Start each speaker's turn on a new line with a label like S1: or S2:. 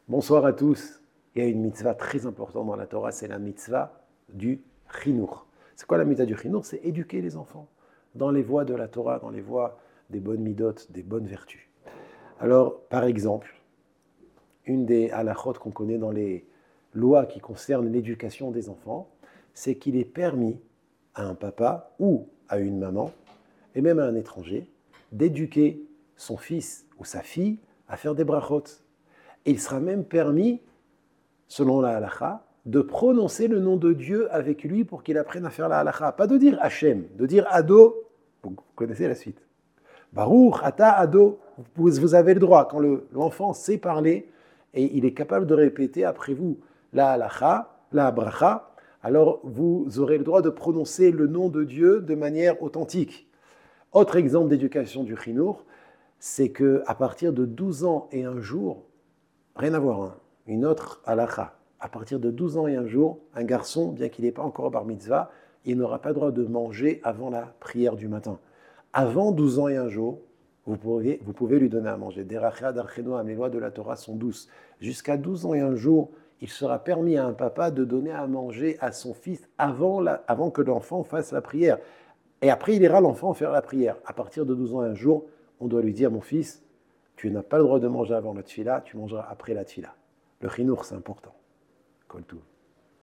S1: Bonsoir à tous. Il y a une mitzvah très importante dans la Torah, c'est la mitzvah du chinour. C'est quoi la mitzvah du chinour? C'est éduquer les enfants dans les voies de la Torah, dans les voies des bonnes midotes, des bonnes vertus. Alors, par exemple, une des halachot qu'on connaît dans les lois qui concernent l'éducation des enfants, c'est qu'il est permis à un papa ou à une maman, et même à un étranger, d'éduquer son fils ou sa fille à faire des brachot. Et il sera même permis, selon la halacha, de prononcer le nom de Dieu avec lui pour qu'il apprenne à faire la halacha. Pas de dire Hachem, de dire Ado. Vous connaissez la suite. Baruch, Ata, Ado. Vous avez le droit, quand l'enfant sait parler et il est capable de répéter après vous la halacha, la bracha, alors vous aurez le droit de prononcer le nom de Dieu de manière authentique. Autre exemple d'éducation du chinour, c'est qu'à partir de 12 ans et un jour, rien à voir, hein, une autre halakha, à partir de 12 ans et un jour, un garçon, bien qu'il n'ait pas encore bar mitzvah, il n'aura pas le droit de manger avant la prière du matin. Avant 12 ans et un jour, vous pouvez lui donner à manger. Derachia darcheno, les lois de la Torah sont douces. Jusqu'à 12 ans et un jour, il sera permis à un papa de donner à manger à son fils avant que l'enfant fasse la prière. Et après, il ira l'enfant faire la prière. À partir de 12 ans et un jour, on doit lui dire, mon fils, tu n'as pas le droit de manger avant la tfila, tu mangeras après la tfila. Le chinour, c'est important. Kol touv.